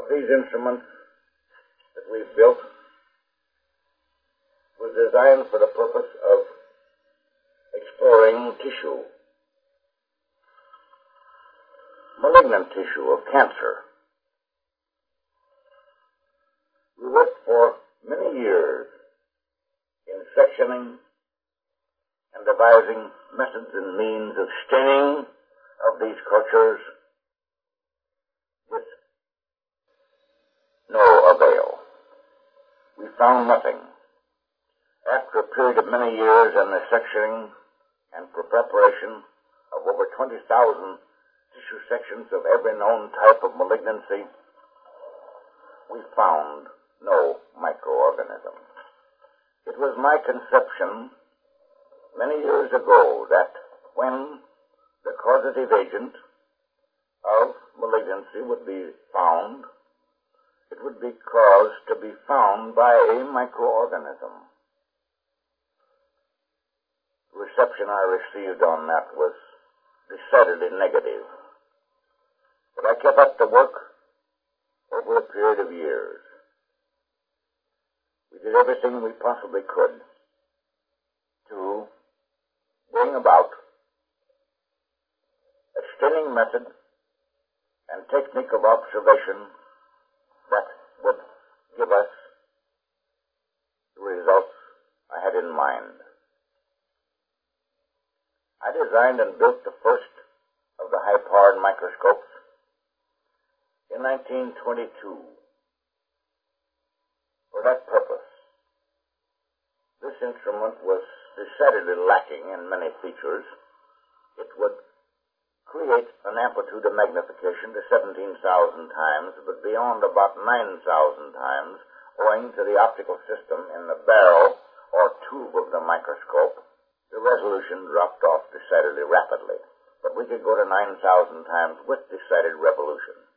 these instruments that we've built was designed for the purpose of exploring tissue, malignant tissue of cancer. We worked for many years in sectioning and devising methods and means of staining of these cultures with no avail. We found nothing. After a period of many years in the sectioning and for preparation of over 20,000 tissue sections of every known type of malignancy, we found no microorganism. It was my conception many years ago that when the causative agent of malignancy would be found, it would be caused to be found by a microorganism. The reception I received on that was decidedly negative. But I kept up the work over a period of years. We did everything we possibly could to bring about a staining method and technique of observation that would give us the results I had in mind. I designed and built the first of the high-powered microscopes in 1922 for that purpose. This instrument was decidedly lacking in many features. It would create an amplitude of magnification to 17,000 times, but beyond about 9,000 times, owing to the optical system in the barrel or tube of the microscope. The resolution dropped off decidedly rapidly, but we could go to 9,000 times with decided revolution.